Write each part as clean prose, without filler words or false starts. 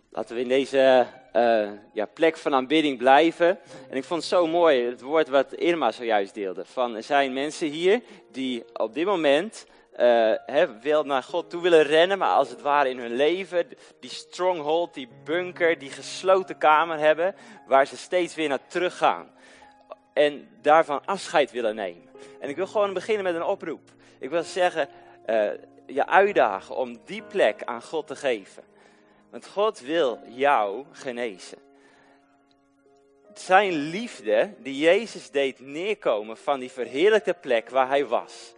Laten we in deze plek van aanbidding blijven. En ik vond het zo mooi, het woord wat Irma zojuist deelde. Van, er zijn mensen hier die op dit moment wel naar God toe willen rennen. Maar als het ware in hun leven, die stronghold, die bunker, die gesloten kamer hebben. Waar ze steeds weer naar terug gaan. En daarvan afscheid willen nemen. En ik wil gewoon beginnen met een oproep. Ik wil zeggen, je uitdagen om die plek aan God te geven. Want God wil jou genezen. Zijn liefde die Jezus deed neerkomen van die verheerlijkte plek waar hij was.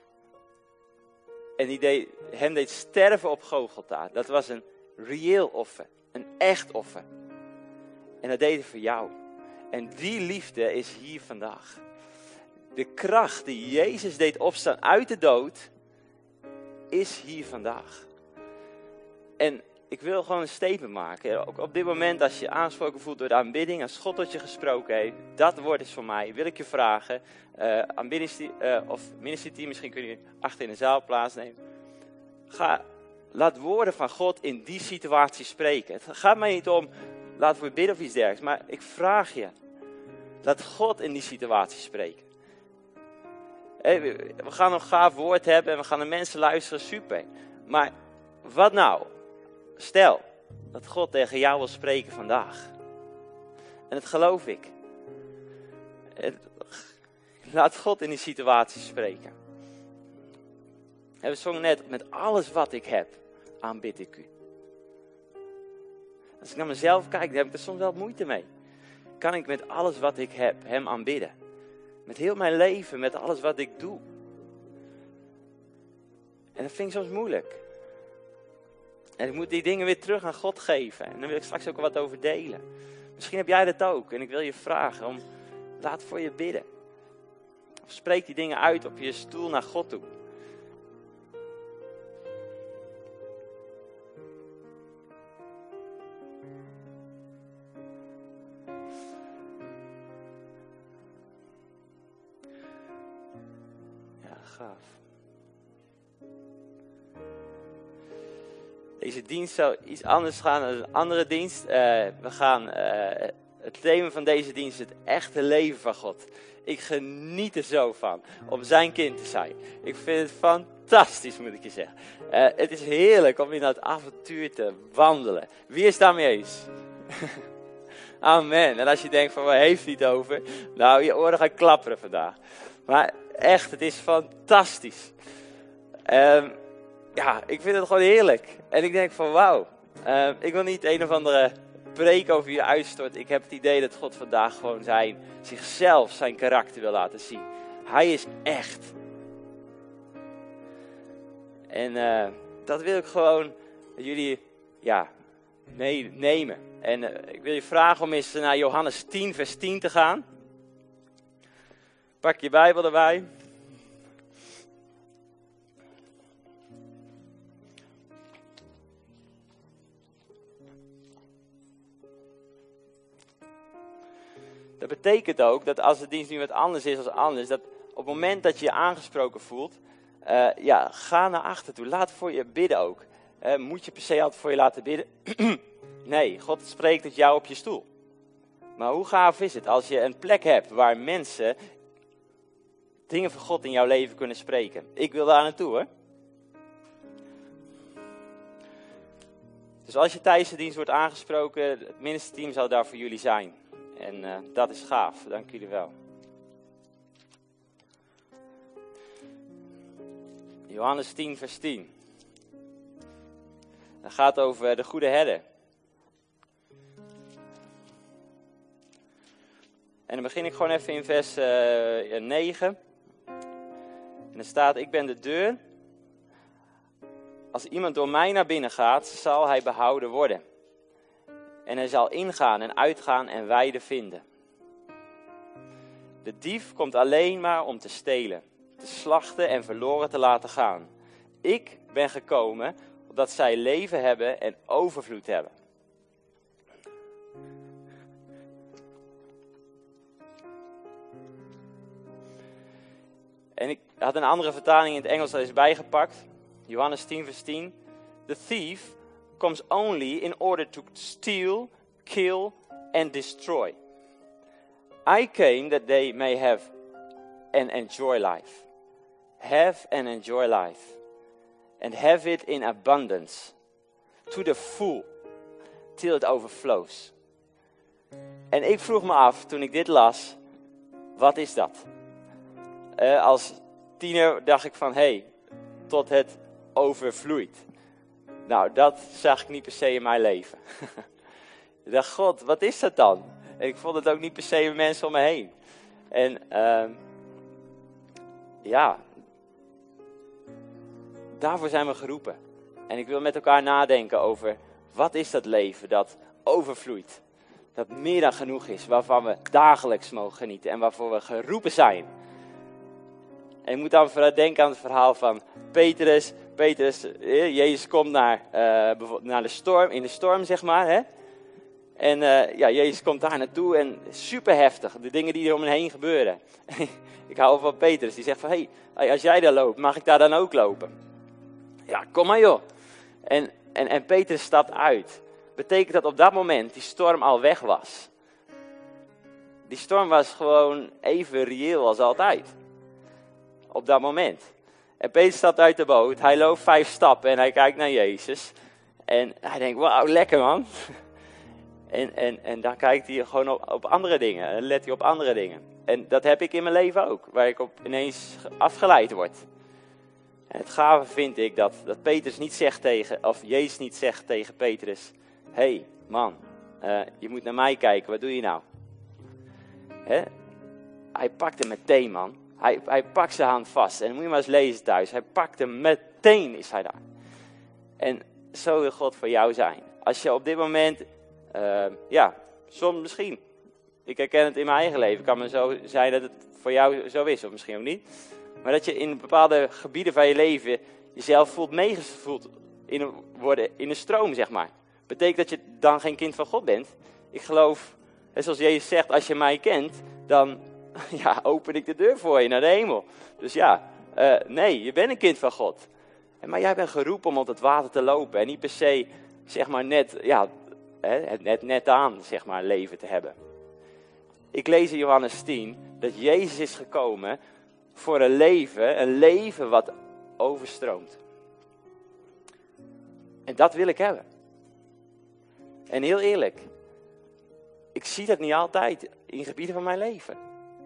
En die hem deed sterven op Golgotha. Dat was een reëel offer. Een echt offer. En dat deed hij voor jou. En die liefde is hier vandaag. De kracht die Jezus deed opstaan uit de dood, is hier vandaag. En ik wil gewoon een statement maken. Ook op dit moment, als je je aangesproken voelt door de aanbidding, als God tot je gesproken heeft, dat woord is voor mij. Wil ik je vragen, of ministerteam, misschien kun je achter in de zaal plaatsnemen. Laat woorden van God in die situatie spreken. Het gaat mij niet om, laten we bidden of iets dergelijks, maar ik vraag je, laat God in die situatie spreken. We gaan een gaaf woord hebben en we gaan naar mensen luisteren, super. Maar wat nou? Stel dat God tegen jou wil spreken vandaag. En dat geloof ik. Laat God in die situatie spreken. We zongen net, met alles wat ik heb, aanbid ik u. Als ik naar mezelf kijk, dan heb ik er soms wel moeite mee. Kan ik met alles wat ik heb, hem aanbidden? Met heel mijn leven, met alles wat ik doe. En dat vind ik soms moeilijk. En ik moet die dingen weer terug aan God geven. En daar wil ik straks ook wat over delen. Misschien heb jij dat ook. En ik wil je vragen om, laat voor je bidden. Of spreek die dingen uit op je stoel naar God toe. Ja, gaaf. Deze dienst zou iets anders gaan dan een andere dienst. Het thema van deze dienst is het echte leven van God. Ik geniet er zo van om zijn kind te zijn. Ik vind het fantastisch, moet ik je zeggen. Het is heerlijk om in dat avontuur te wandelen. Wie is daarmee eens? Amen. En als je denkt van waar heeft hij het over? Nou, je oren gaan klapperen vandaag. Maar echt, het is fantastisch. Ja, ik vind het gewoon heerlijk. En ik denk van wauw. Ik wil niet een of andere preek over je uitstorten. Ik heb het idee dat God vandaag gewoon zichzelf, zijn karakter wil laten zien. Hij is echt. En dat wil ik gewoon jullie meenemen. En ik wil je vragen om eens naar Johannes 10 vers 10 te gaan. Pak je Bijbel erbij. Dat betekent ook dat als de dienst nu wat anders is dan anders, dat op het moment dat je je aangesproken voelt, ga naar achter toe. Laat voor je bidden ook. Moet je per se altijd voor je laten bidden? Nee, God spreekt tot jou op je stoel. Maar hoe gaaf is het als je een plek hebt waar mensen dingen van God in jouw leven kunnen spreken? Ik wil daar naartoe, hoor. Dus als je tijdens de dienst wordt aangesproken, het ministerteam zal daar voor jullie zijn. En dat is gaaf, dank jullie wel. Johannes 10 vers 10. Dat gaat over de goede herder. En dan begin ik gewoon even in vers 9. En er staat, ik ben de deur. Als iemand door mij naar binnen gaat, zal hij behouden worden. En hij zal ingaan en uitgaan en weide vinden. De dief komt alleen maar om te stelen, te slachten en verloren te laten gaan. Ik ben gekomen opdat zij leven hebben en overvloed hebben. En ik had een andere vertaling in het Engels er eens bijgepakt. Johannes 10 vers 10. The thief comes only in order to steal, kill and destroy. I came that they may have and enjoy life. Have and enjoy life. And have it in abundance. To the full. Till it overflows. En ik vroeg me af, toen ik dit las, wat is dat? Als tiener dacht ik van, tot het overvloeit. Nou, dat zag ik niet per se in mijn leven. Ik dacht, God, wat is dat dan? En ik vond het ook niet per se mensen om me heen. En daarvoor zijn we geroepen. En ik wil met elkaar nadenken over, wat is dat leven dat overvloeit? Dat meer dan genoeg is, waarvan we dagelijks mogen genieten en waarvoor we geroepen zijn. En je moet dan vooral denken aan het verhaal van Petrus. Jezus komt naar de storm, in de storm zeg maar. Hè? En Jezus komt daar naartoe en super heftig, de dingen die er om hem heen gebeuren. Ik hou van Petrus, die zegt van, als jij daar loopt, mag ik daar dan ook lopen? Ja, kom maar joh. En Petrus stapt uit. Betekent dat op dat moment die storm al weg was. Die storm was gewoon even reëel als altijd. Op dat moment. En Petrus stapt uit de boot, hij loopt 5 stappen en hij kijkt naar Jezus. En hij denkt, wauw, lekker man. En dan kijkt hij gewoon op andere dingen. En let hij op andere dingen. En dat heb ik in mijn leven ook. Waar ik op ineens afgeleid word. En het gave vind ik dat Petrus niet zegt of Jezus niet zegt tegen Petrus. Hé man, je moet naar mij kijken, wat doe je nou? Hè? Hij pakt hem meteen man. Hij pakt zijn hand vast. En dan moet je maar eens lezen thuis. Hij pakt hem meteen, is hij daar. En zo wil God voor jou zijn. Als je op dit moment, soms misschien. Ik herken het in mijn eigen leven. Het kan maar zo zijn dat het voor jou zo is, of misschien ook niet. Maar dat je in bepaalde gebieden van je leven jezelf voelt meegevoeld worden in een stroom, zeg maar. Betekent dat je dan geen kind van God bent? Ik geloof, zoals Jezus zegt, als je mij kent, dan open ik de deur voor je naar de hemel. Dus nee, je bent een kind van God. Maar jij bent geroepen om op het water te lopen en niet per se, zeg maar, het net aan, zeg maar, leven te hebben. Ik lees in Johannes 10 dat Jezus is gekomen voor een leven wat overstroomt. En dat wil ik hebben. En heel eerlijk, ik zie dat niet altijd in gebieden van mijn leven.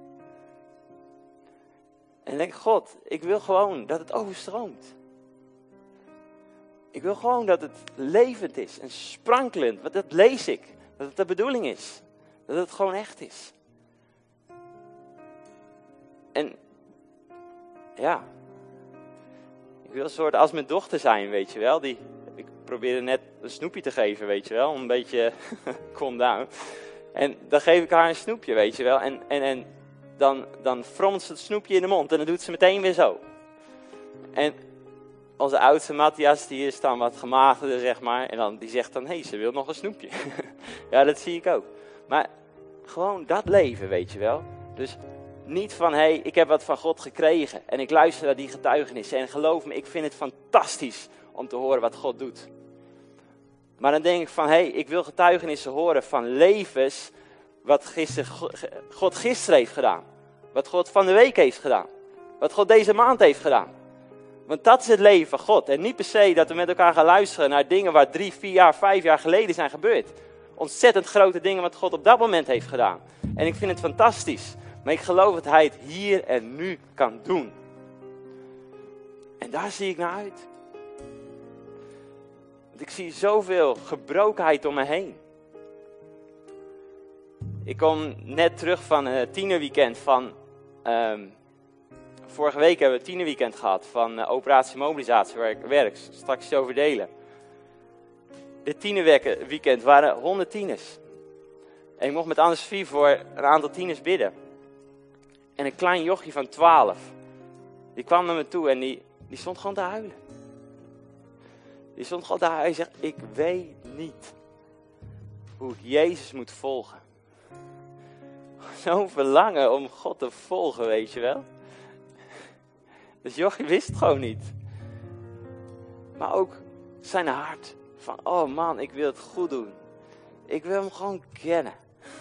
En ik denk, God, ik wil gewoon dat het overstroomt. Ik wil gewoon dat het levend is en sprankelend. Want dat lees ik. Dat het de bedoeling is. Dat het gewoon echt is. En ik wil een soort als mijn dochter zijn, weet je wel. Ik probeerde net een snoepje te geven, weet je wel. Een beetje calm down. En dan geef ik haar een snoepje, weet je wel. En dan frommelt ze het snoepje in de mond en dan doet ze meteen weer zo. En onze oudste Matthias, die is dan wat gemagerder, zeg maar. En die zegt dan, ze wil nog een snoepje. Ja, dat zie ik ook. Maar gewoon dat leven, weet je wel. Dus niet van, ik heb wat van God gekregen. En ik luister naar die getuigenissen. En geloof me, ik vind het fantastisch om te horen wat God doet. Maar dan denk ik van, ik wil getuigenissen horen van levens wat God gisteren heeft gedaan. Wat God van de week heeft gedaan. Wat God deze maand heeft gedaan. Want dat is het leven van God. En niet per se dat we met elkaar gaan luisteren naar dingen waar 3, 4 jaar, 5 jaar geleden zijn gebeurd. Ontzettend grote dingen wat God op dat moment heeft gedaan. En ik vind het fantastisch. Maar ik geloof dat hij het hier en nu kan doen. En daar zie ik naar uit. Want ik zie zoveel gebrokenheid om me heen. Ik kom net terug van een tienerweekend van... vorige week hebben we een tienerweekend gehad van Operatie Mobilisatie, waar ik werk. Straks iets over delen. Dit tienerweekend waren 100 tieners. En ik mocht met Anders 4 voor een aantal tieners bidden. En een klein jochie van 12, die kwam naar me toe en die stond gewoon te huilen. Die stond gewoon te huilen. Hij zegt, ik weet niet hoe ik Jezus moet volgen. Zo'n verlangen om God te volgen, weet je wel. Dus jochie wist het gewoon niet. Maar ook zijn hart Van, oh man, ik wil het goed doen. Ik wil hem gewoon kennen.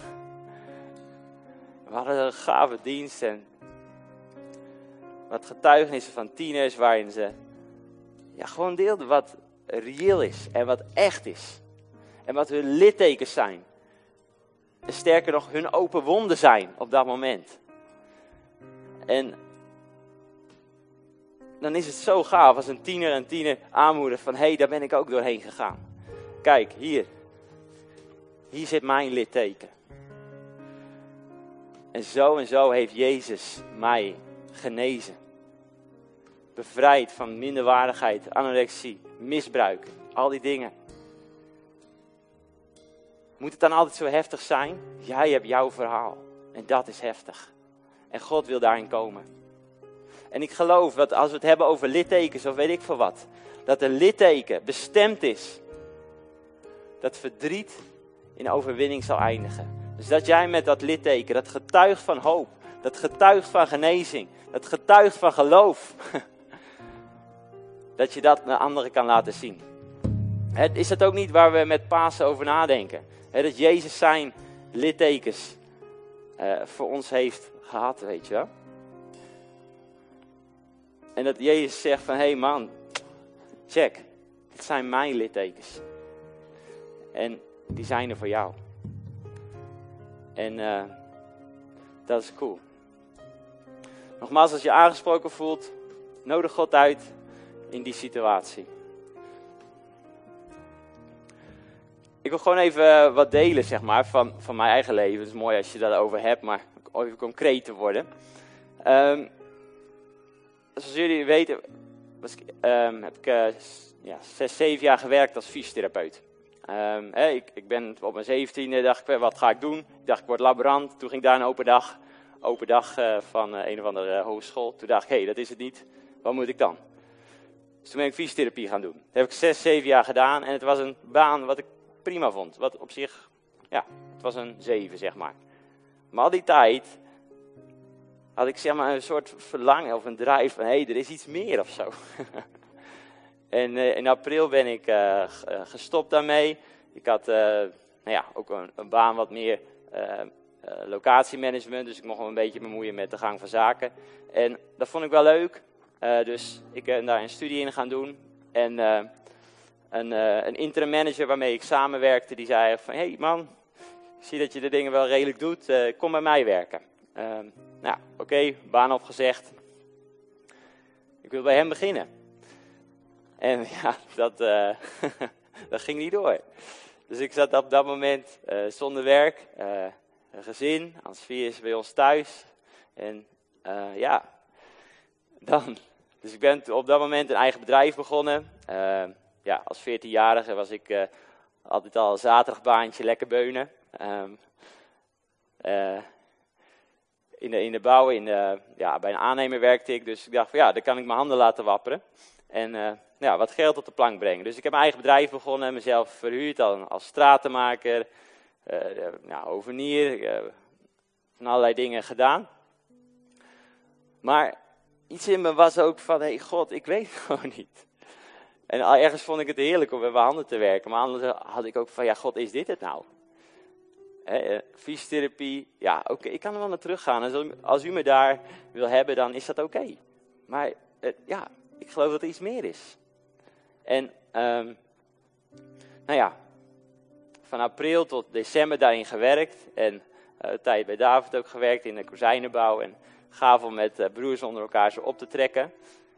We hadden een gave dienst en wat getuigenissen van tieners waarin ze gewoon deelden wat reëel is en wat echt is. En wat hun littekens zijn. En sterker nog, hun open wonden zijn op dat moment. En dan is het zo gaaf als een tiener aanmoedigt van, hé, daar ben ik ook doorheen gegaan. Kijk, hier zit mijn litteken. En zo heeft Jezus mij genezen. Bevrijd van minderwaardigheid, anorexie, misbruik, al die dingen. Moet het dan altijd zo heftig zijn? Jij hebt jouw verhaal. En dat is heftig. En God wil daarin komen. En ik geloof dat als we het hebben over littekens of weet ik veel wat. Dat een litteken bestemd is. Dat verdriet in overwinning zal eindigen. Dus dat jij met dat litteken, dat getuigt van hoop. Dat getuigt van genezing. Dat getuigt van geloof. Dat je dat naar anderen kan laten zien. Is dat ook niet waar we met Pasen over nadenken? Dat Jezus zijn littekens voor ons heeft gehad, weet je wel. En dat Jezus zegt van, hé man, check, dit zijn mijn littekens. En die zijn er voor jou. En dat is cool. Nogmaals, als je aangesproken voelt, nodig God uit in die situatie. Ik wil gewoon even wat delen, zeg maar, van mijn eigen leven. Het is mooi als je dat over hebt, maar om even concreet te worden. Zoals jullie weten, heb ik 6, 7 jaar gewerkt als fysiotherapeut. Ik ben op mijn 17e, dacht ik, wat ga ik doen? Ik dacht, ik word laborant. Toen ging ik daar een open dag van een of andere hogeschool. Toen dacht ik, dat is het niet. Wat moet ik dan? Dus toen ben ik fysiotherapie gaan doen. Dat heb ik 6, 7 jaar gedaan. En het was een baan wat ik prima vond. Wat op zich, het was een 7, zeg maar. Maar al die tijd had ik zeg maar een soort verlangen of een drive van, er is iets meer of zo. En in april ben ik gestopt daarmee. Ik had ook een baan wat meer locatiemanagement. Dus ik mocht me een beetje bemoeien met de gang van zaken. En dat vond ik wel leuk. Dus ik ben daar een studie in gaan doen. En een interim manager waarmee ik samenwerkte, die zei van, hé man, ik zie dat je de dingen wel redelijk doet. Kom bij mij werken. Oké, baan opgezegd. Ik wil bij hem beginnen. En dat ging niet door. Dus ik zat op dat moment zonder werk, een gezin, Hans-Vier is bij ons thuis. En dus ik ben op dat moment een eigen bedrijf begonnen. Als 14-jarige was ik altijd al een zaterdagbaantje lekker beunen. In de bouw, bij een aannemer werkte ik. Dus ik dacht van dan kan ik mijn handen laten wapperen. En wat geld op de plank brengen. Dus ik heb mijn eigen bedrijf begonnen, mezelf verhuurd als stratenmaker, hovenier, van allerlei dingen gedaan. Maar iets in me was ook van, God, ik weet het gewoon niet. En ergens vond ik het heerlijk om met mijn handen te werken. Maar anders had ik ook van, God, is dit het nou? Fysiotherapie, ik kan er wel naar teruggaan. Als u me daar wil hebben, dan is dat oké. Maar ik geloof dat er iets meer is. En van april tot december daarin gewerkt. En tijd bij David ook gewerkt in de kozijnenbouw. En gaaf om met broers onder elkaar zo op te trekken.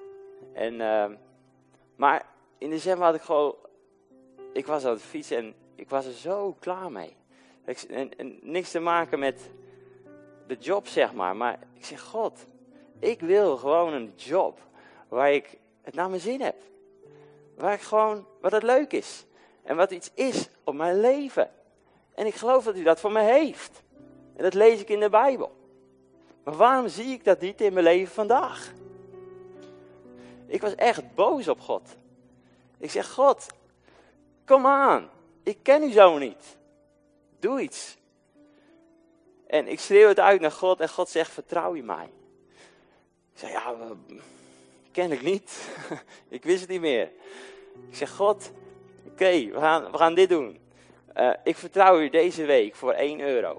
Maar in december had ik was aan het fietsen en ik was er zo klaar mee. En niks te maken met de job, zeg maar. Maar ik zeg, God, ik wil gewoon een job waar ik het naar mijn zin heb. Wat het leuk is. En wat iets is op mijn leven. En ik geloof dat u dat voor me heeft. En dat lees ik in de Bijbel. Maar waarom zie ik dat niet in mijn leven vandaag? Ik was echt boos op God. Ik zeg, God, kom aan. Ik ken u zo niet. Doe iets. En ik schreeuw het uit naar God en God zegt, vertrouw je mij? Ik zeg, kennelijk niet. Ik wist het niet meer. Ik zeg, God, Oké, we gaan dit doen. Ik vertrouw u deze week voor 1 euro.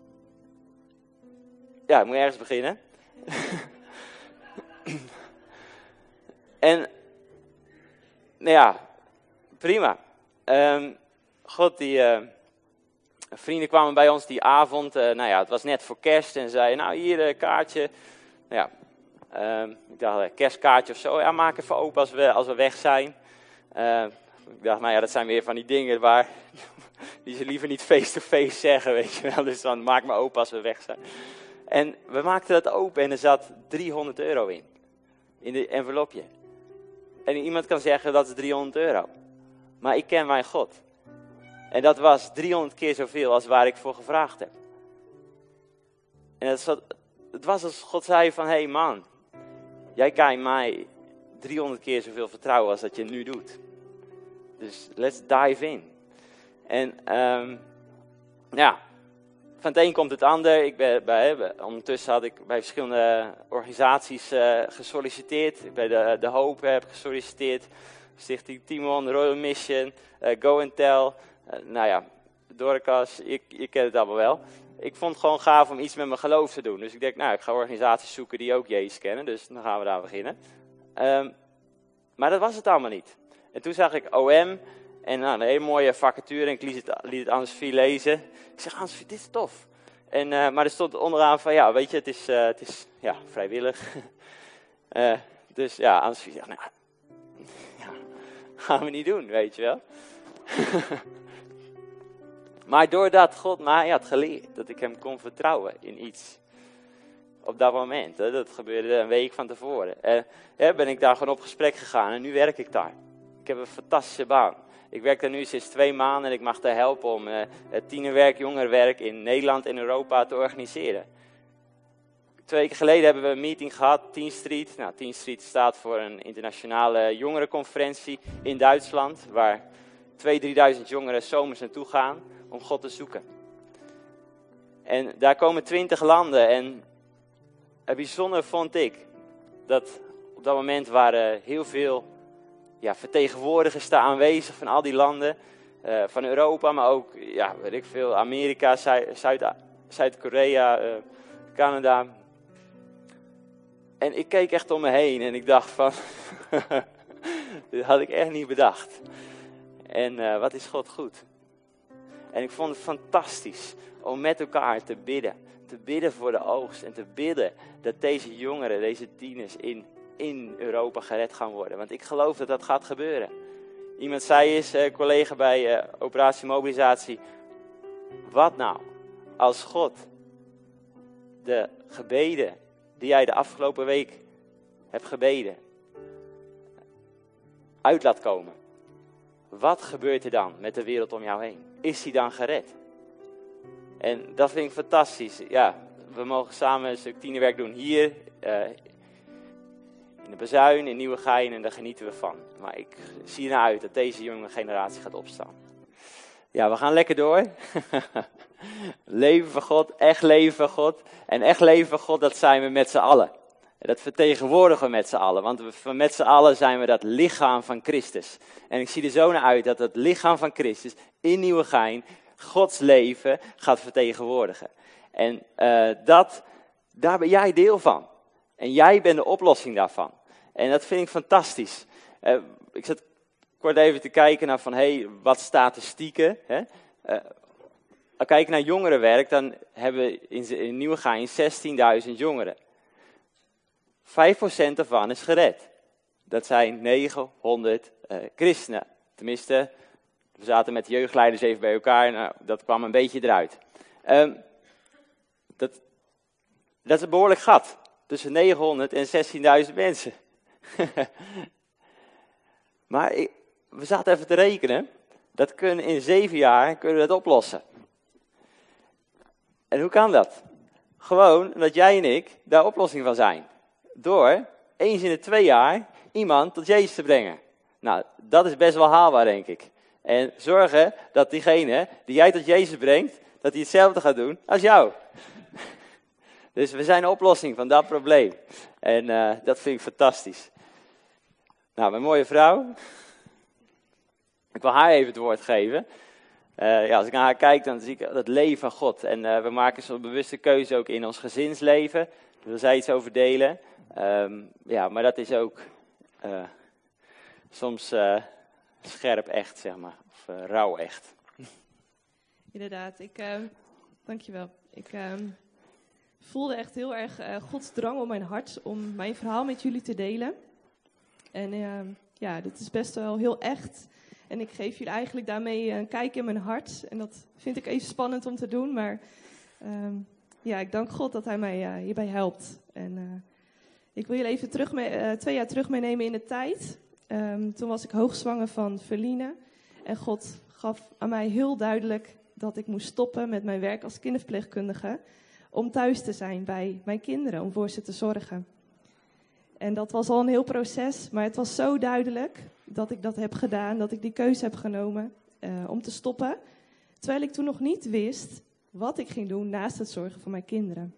Ja, ik moet ergens beginnen. En, nou ja, prima. Vrienden kwamen bij ons die avond. Het was net voor kerst en zeiden, nou hier een kaartje. Nou ja, ik dacht, kerstkaartje of zo. Ja, maak even open als we weg zijn. Ik dacht, nou ja, dat zijn weer van die dingen die ze liever niet face-to-face zeggen, weet je wel. Dus dan maak maar open als we weg zijn. En we maakten dat open en er zat 300 euro in de envelopje. En iemand kan zeggen, dat is 300 euro. Maar ik ken mijn God. En dat was 300 keer zoveel als waar ik voor gevraagd heb. En het was als God zei van, hey man, jij kan mij 300 keer zoveel vertrouwen als dat je nu doet. Dus let's dive in. En van het een komt het ander. Ondertussen had ik bij verschillende organisaties gesolliciteerd. Bij de Hoop heb ik gesolliciteerd. Stichting Timon, Royal Mission, Go and Tell. Dorcas, je kent het allemaal wel. Ik vond het gewoon gaaf om iets met mijn geloof te doen. Dus ik denk, ik ga organisaties zoeken die ook Jezus kennen. Dus dan gaan we daar beginnen. Maar dat was het allemaal niet. En toen zag ik OM en een hele mooie vacature. En ik liet het Anne-Sophie lezen. Ik zeg, Anne-Sophie, dit is tof. Maar er stond onderaan van, ja, weet je, het is vrijwillig. Dus ja, Anne-Sophie zegt, gaan we niet doen, weet je wel. Maar doordat God mij had geleerd dat ik hem kon vertrouwen in iets. Op dat moment, dat gebeurde een week van tevoren. Ben ik daar gewoon op gesprek gegaan en nu werk ik daar. Ik heb een fantastische baan. Ik werk daar nu sinds 2 maanden en ik mag daar helpen om het tienerwerk, jongerenwerk in Nederland en Europa te organiseren. 2 weken geleden hebben we een meeting gehad, Teen Street. Nou, Teen Street staat voor een internationale jongerenconferentie in Duitsland, waar 2.000-3.000 jongeren zomers naartoe gaan om God te zoeken. En daar komen 20 landen en het bijzondere vond ik dat op dat moment waren heel veel vertegenwoordigers daar aanwezig van al die landen, van Europa, maar ook Amerika, Zuid-Korea, Canada. En ik keek echt om me heen en ik dacht van, dit had ik echt niet bedacht. En wat is God goed. En ik vond het fantastisch om met elkaar te bidden. Te bidden voor de oogst en te bidden dat deze jongeren, deze tieners in Europa gered gaan worden. Want ik geloof dat dat gaat gebeuren. Iemand zei eens, collega bij Operatie Mobilisatie, wat nou als God de gebeden die jij de afgelopen week hebt gebeden uit laat komen? Wat gebeurt er dan met de wereld om jou heen? Is die dan gered? En dat vind ik fantastisch. Ja, we mogen samen een stuk tienerwerk doen hier, in de Bazuin, in Nieuwegein, en daar genieten we van. Maar ik zie ernaar uit dat deze jonge generatie gaat opstaan. Ja, we gaan lekker door. Leven van God, echt leven van God. En echt leven van God, dat zijn we met z'n allen. Dat vertegenwoordigen we met z'n allen. Want met z'n allen zijn we dat lichaam van Christus. En ik zie er zo naar uit dat het lichaam van Christus in Nieuwegein Gods leven gaat vertegenwoordigen. En daar ben jij deel van. En jij bent de oplossing daarvan. En dat vind ik fantastisch. Ik zat kort even te kijken naar van, wat statistieken. Als we kijken naar jongerenwerk, dan hebben we in Nieuwegein 16.000 jongeren. 5% daarvan is gered. Dat zijn 900 christenen. Tenminste, we zaten met de jeugdleiders even bij elkaar en dat kwam een beetje eruit. Dat is een behoorlijk gat. Tussen 900 en 16.000 mensen. Maar we zaten even te rekenen. Dat kunnen in 7 jaar kunnen we dat oplossen. En hoe kan dat? Gewoon omdat jij en ik daar oplossing van zijn. Door eens in de 2 jaar iemand tot Jezus te brengen. Nou, dat is best wel haalbaar, denk ik. En zorgen dat diegene die jij tot Jezus brengt, dat hij hetzelfde gaat doen als jou. Dus we zijn de oplossing van dat probleem. En dat vind ik fantastisch. Nou, mijn mooie vrouw. Ik wil haar even het woord geven. Als ik naar haar kijk, dan zie ik het leven van God. En we maken zo'n bewuste keuze ook in ons gezinsleven. Daar wil zij iets over delen. Maar dat is ook soms scherp echt, zeg maar. Of rauw echt. Inderdaad, dankjewel. Ik voelde echt heel erg Gods drang op mijn hart om mijn verhaal met jullie te delen. En dit is best wel heel echt. En ik geef jullie eigenlijk daarmee een kijk in mijn hart. En dat vind ik even spannend om te doen. Maar ik dank God dat hij mij hierbij helpt. En ik wil jullie even 2 jaar terug meenemen in de tijd. Toen was ik hoogzwanger van Verline. En God gaf aan mij heel duidelijk dat ik moest stoppen met mijn werk als kinderverpleegkundige. Om thuis te zijn bij mijn kinderen, om voor ze te zorgen. En dat was al een heel proces, maar het was zo duidelijk dat ik dat heb gedaan, dat ik die keuze heb genomen om te stoppen. Terwijl ik toen nog niet wist wat ik ging doen naast het zorgen voor mijn kinderen.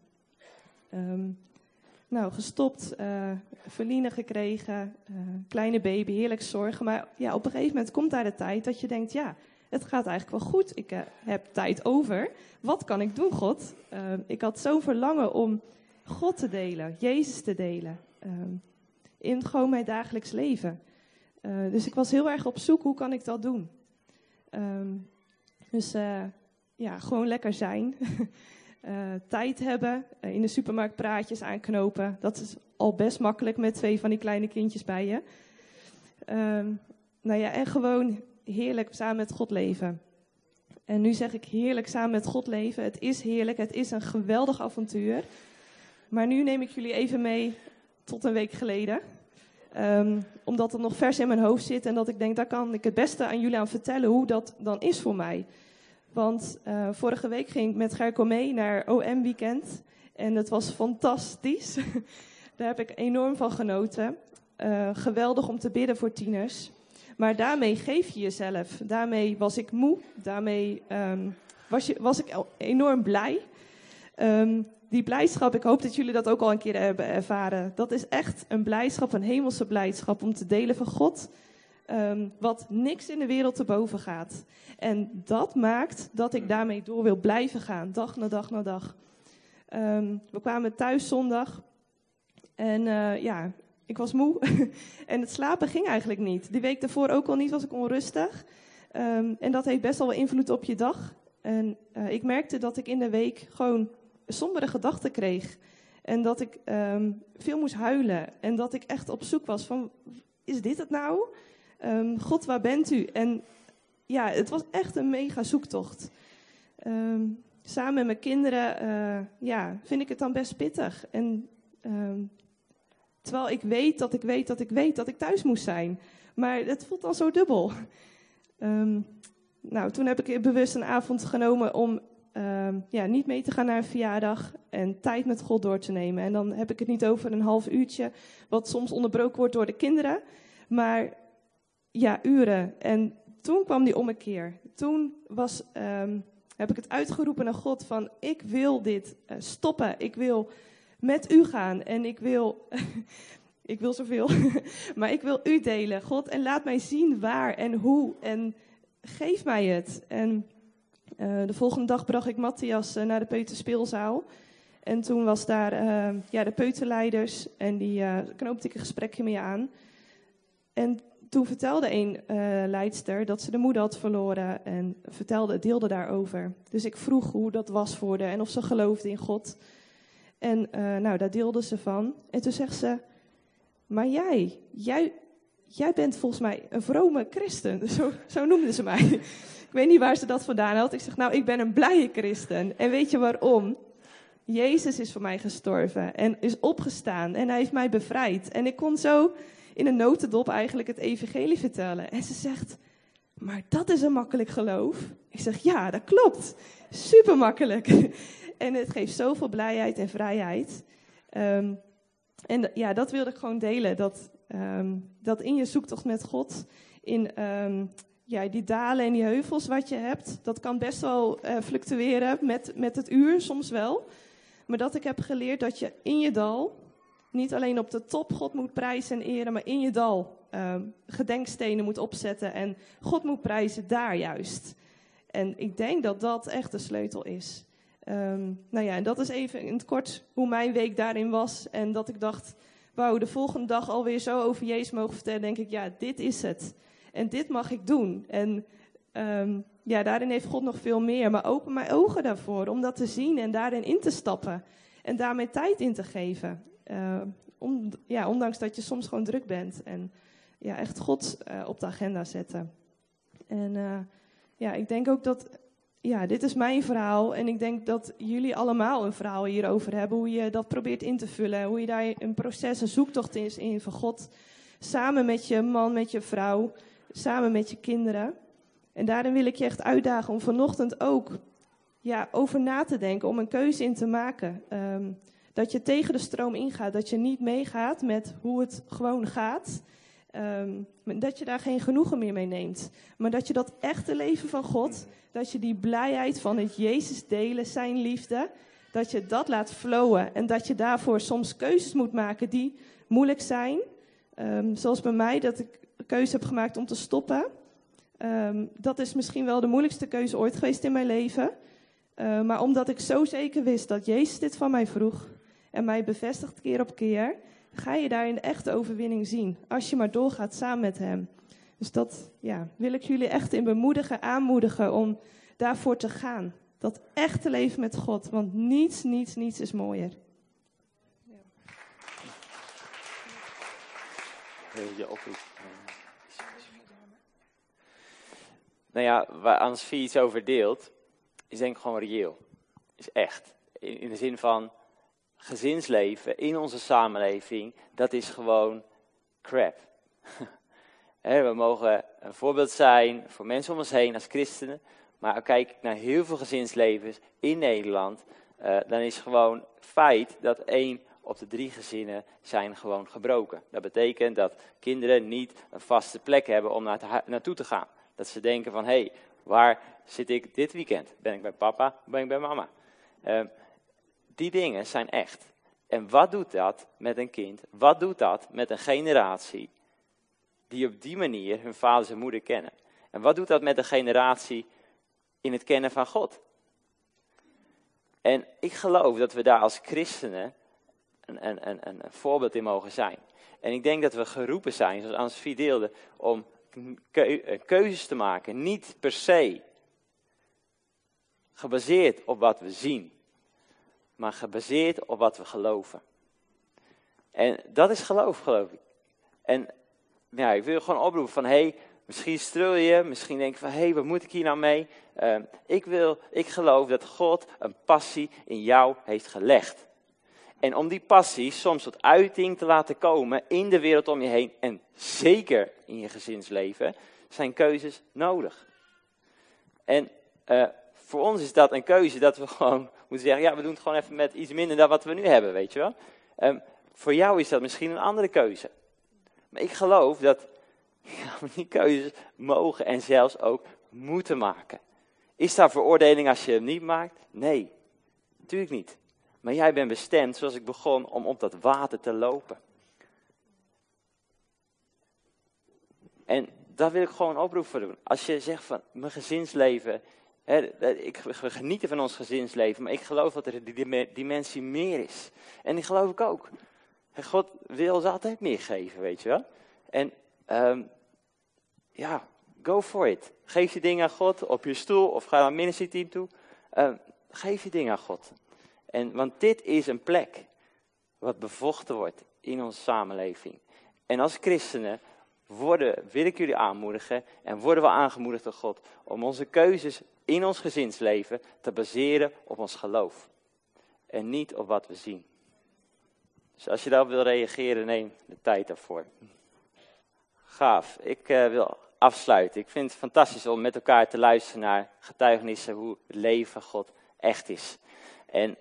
Gestopt, Verline gekregen, kleine baby, heerlijk zorgen. Maar ja, op een gegeven moment komt daar de tijd dat je denkt, ja, het gaat eigenlijk wel goed. Ik heb tijd over. Wat kan ik doen, God? Ik had zo'n verlangen om God te delen, Jezus te delen. In gewoon mijn dagelijks leven. Dus ik was heel erg op zoek, hoe kan ik dat doen? Gewoon lekker zijn. Tijd hebben, in de supermarkt praatjes aanknopen. Dat is al best makkelijk met 2 van die kleine kindjes bij je. En gewoon heerlijk samen met God leven. En nu zeg ik heerlijk samen met God leven. Het is heerlijk, het is een geweldig avontuur. Maar nu neem ik jullie even mee tot een week geleden. Omdat het nog vers in mijn hoofd zit en dat ik denk, daar kan ik het beste aan jullie aan vertellen hoe dat dan is voor mij. Want vorige week ging ik met Gerco mee naar OM-weekend. En het was fantastisch. Daar heb ik enorm van genoten. Geweldig om te bidden voor tieners. Maar daarmee geef je jezelf. Daarmee was ik moe. Daarmee was ik enorm blij. Die blijdschap, ik hoop dat jullie dat ook al een keer hebben ervaren. Dat is echt een blijdschap, een hemelse blijdschap om te delen van God. Wat niks in de wereld te boven gaat. En dat maakt dat ik daarmee door wil blijven gaan, dag na dag na dag. We kwamen thuis zondag en ik was moe en het slapen ging eigenlijk niet. Die week daarvoor ook al niet, was ik onrustig. En dat heeft best wel invloed op je dag. En ik merkte dat ik in de week gewoon sombere gedachten kreeg. En dat ik veel moest huilen. En dat ik echt op zoek was van, is dit het nou? God, waar bent u? En ja, het was echt een mega zoektocht. Samen met mijn kinderen vind ik het dan best pittig. En terwijl ik weet dat ik thuis moest zijn. Maar het voelt dan zo dubbel. Toen heb ik bewust een avond genomen om niet mee te gaan naar een verjaardag en tijd met God door te nemen. En dan heb ik het niet over een half uurtje, wat soms onderbroken wordt door de kinderen. Maar ja, uren. En toen kwam die ommekeer. Toen heb ik het uitgeroepen naar God van, ik wil dit stoppen. Ik wil met u gaan en ik wil, ik wil zoveel, maar ik wil u delen, God. En laat mij zien waar en hoe en geef mij het. En de volgende dag bracht ik Matthias naar de peuterspeelzaal. En toen was daar de peuterleiders en die knoopte ik een gesprekje mee aan. En toen vertelde een leidster dat ze de moeder had verloren en deelde daarover. Dus ik vroeg hoe dat was voor haar en of ze geloofde in God. En daar deelde ze van. En toen zegt ze, maar jij bent volgens mij een vrome christen. Zo noemde ze mij. Ik weet niet waar ze dat vandaan had. Ik zeg, ik ben een blije christen. En weet je waarom? Jezus is voor mij gestorven en is opgestaan en hij heeft mij bevrijd. En ik kon zo in een notendop eigenlijk het evangelie vertellen. En ze zegt, maar dat is een makkelijk geloof. Ik zeg, ja, dat klopt. Super makkelijk. En het geeft zoveel blijheid en vrijheid. Dat wilde ik gewoon delen. Dat in je zoektocht met God, in die dalen en die heuvels wat je hebt, dat kan best wel fluctueren met het uur, soms wel. Maar dat ik heb geleerd dat je in je dal niet alleen op de top God moet prijzen en eren, maar in je dal gedenkstenen moet opzetten en God moet prijzen daar juist. En ik denk dat dat echt de sleutel is. En dat is even in het kort hoe mijn week daarin was. En dat ik dacht, wauw, de volgende dag alweer zo over Jezus mogen vertellen, denk ik, ja, dit is het. En dit mag ik doen. En daarin heeft God nog veel meer. Maar open mijn ogen daarvoor, om dat te zien en daarin in te stappen. En daar mijn tijd in te geven. Ondanks dat je soms gewoon druk bent. En echt God op de agenda zetten. En ik denk ook dat, dit is mijn verhaal. En ik denk dat jullie allemaal een verhaal hierover hebben. Hoe je dat probeert in te vullen. Hoe je daar een proces, een zoektocht is in van God. Samen met je man, met je vrouw. Samen met je kinderen. En daarin wil ik je echt uitdagen om vanochtend ook over na te denken. Om een keuze in te maken. Dat je tegen de stroom ingaat. Dat je niet meegaat met hoe het gewoon gaat. Dat je daar geen genoegen meer mee neemt. Maar dat je dat echte leven van God, dat je die blijheid van het Jezus delen, zijn liefde, dat je dat laat flowen. En dat je daarvoor soms keuzes moet maken die moeilijk zijn. Zoals bij mij, dat ik de keuze heb gemaakt om te stoppen. Dat is misschien wel de moeilijkste keuze ooit geweest in mijn leven. Maar omdat ik zo zeker wist dat Jezus dit van mij vroeg en mij bevestigt keer op keer, ga je daar een echte overwinning zien. Als je maar doorgaat samen met hem. Dus dat wil ik jullie echt in bemoedigen, aanmoedigen om daarvoor te gaan. Dat echte leven met God. Want niets is mooier. Waar Anne-Sophie iets over deelt, is denk ik gewoon reëel. Is echt. In de zin van gezinsleven in onze samenleving, dat is gewoon crap. We mogen een voorbeeld zijn voor mensen om ons heen als christenen. Maar kijk ik naar heel veel gezinslevens in Nederland, dan is gewoon feit dat 1 op de 3 gezinnen zijn gewoon gebroken. Dat betekent dat kinderen niet een vaste plek hebben om naartoe te gaan. Dat ze denken van, hé, waar zit ik dit weekend? Ben ik bij papa of ben ik bij mama? Die dingen zijn echt. En wat doet dat met een kind? Wat doet dat met een generatie die op die manier hun vader en moeder kennen? En wat doet dat met een generatie in het kennen van God? En ik geloof dat we daar als christenen een voorbeeld in mogen zijn. En ik denk dat we geroepen zijn, zoals Anne-Sophie deelde, om keuzes te maken. Niet per se gebaseerd op wat we zien, maar gebaseerd op wat we geloven. En dat is geloof ik. En ik wil gewoon oproepen van, misschien strul je, misschien denk je van, wat moet ik hier nou mee? Ik geloof dat God een passie in jou heeft gelegd. En om die passie soms tot uiting te laten komen in de wereld om je heen, en zeker in je gezinsleven, zijn keuzes nodig. En voor ons is dat een keuze dat we gewoon moeten zeggen, we doen het gewoon even met iets minder dan wat we nu hebben, weet je wel. Voor jou is dat misschien een andere keuze. Maar ik geloof dat we die keuzes mogen en zelfs ook moeten maken. Is daar veroordeling als je hem niet maakt? Nee, natuurlijk niet. Maar jij bent bestemd, zoals ik begon, om op dat water te lopen. En daar wil ik gewoon een oproep voor doen. Als je zegt van, mijn gezinsleven, we genieten van ons gezinsleven, maar ik geloof dat er die dimensie meer is. En die geloof ik ook. God wil ons altijd meer geven, weet je wel. En go for it. Geef je dingen aan God op je stoel of ga naar een ministry team toe. Geef je dingen aan God. Want dit is een plek wat bevochten wordt in onze samenleving. En als christenen wil ik jullie aanmoedigen en worden we aangemoedigd door God om onze keuzes in ons gezinsleven te baseren op ons geloof. En niet op wat we zien. Dus als je daarop wil reageren, neem de tijd daarvoor. Gaaf. Ik wil afsluiten. Ik vind het fantastisch om met elkaar te luisteren naar getuigenissen hoe het leven van God echt is. En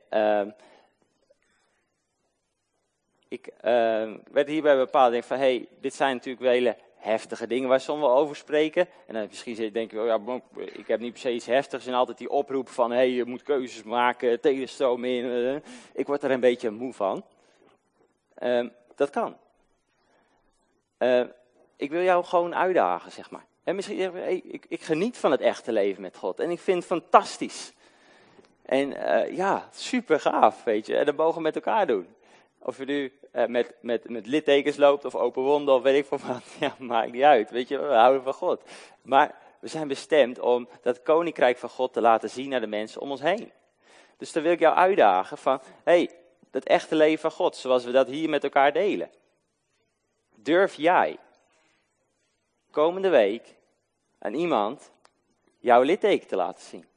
ik werd hierbij bepaald, denk van, dit zijn natuurlijk wel hele heftige dingen waar sommigen wel over spreken. En dan misschien denk je, ik heb niet per se iets heftigs en altijd die oproep van, je moet keuzes maken, tegenstroom in. Ik word er een beetje moe van. Dat kan. ik wil jou gewoon uitdagen, zeg maar. En misschien zeg je, hey, ik geniet van het echte leven met God. En ik vind het fantastisch. En ja, super gaaf, weet je. En dat mogen we met elkaar doen. Of je nu met littekens loopt of open wonden of weet ik veel wat. Ja, maakt niet uit, weet je. We houden van God. Maar we zijn bestemd om dat koninkrijk van God te laten zien naar de mensen om ons heen. Dus dan wil ik jou uitdagen van, hey, dat echte leven van God, zoals we dat hier met elkaar delen. Durf jij komende week aan iemand jouw litteken te laten zien?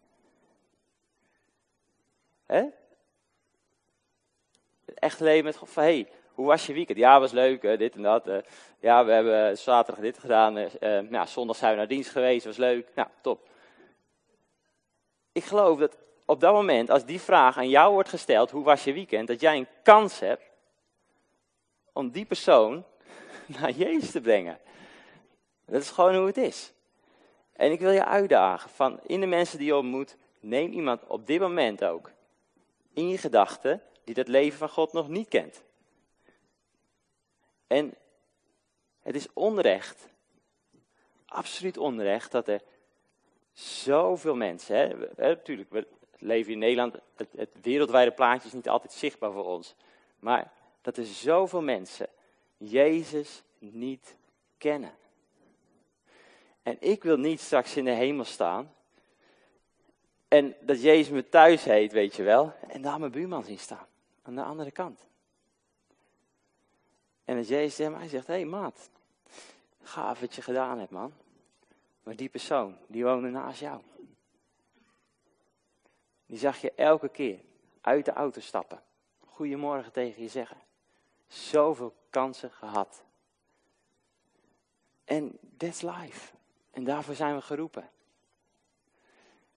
Hè? Het echte leven met God van, hey, hoe was je weekend? Ja, was leuk, dit en dat. Ja, we hebben zaterdag dit gedaan. Zondag zijn we naar dienst geweest, was leuk. Nou, top. Ik geloof dat op dat moment, als die vraag aan jou wordt gesteld, hoe was je weekend? Dat jij een kans hebt om die persoon naar Jezus te brengen. Dat is gewoon hoe het is. En ik wil je uitdagen van in de mensen die je ontmoet, neem iemand op dit moment ook in je gedachten die dat leven van God nog niet kent. En het is onrecht, absoluut onrecht, dat er zoveel mensen, natuurlijk, we leven in Nederland, het wereldwijde plaatje is niet altijd zichtbaar voor ons. Maar dat er zoveel mensen Jezus niet kennen. En ik wil niet straks in de hemel staan en dat Jezus me thuis heet, weet je wel, en daar mijn buurman zien staan, aan de andere kant. En dat Jezus tegen mij zegt, hé maat, gaaf wat je gedaan hebt man. Maar die persoon, die woonde naast jou. Die zag je elke keer uit de auto stappen. Goedemorgen tegen je zeggen. Zoveel kansen gehad. En that's life. En daarvoor zijn we geroepen.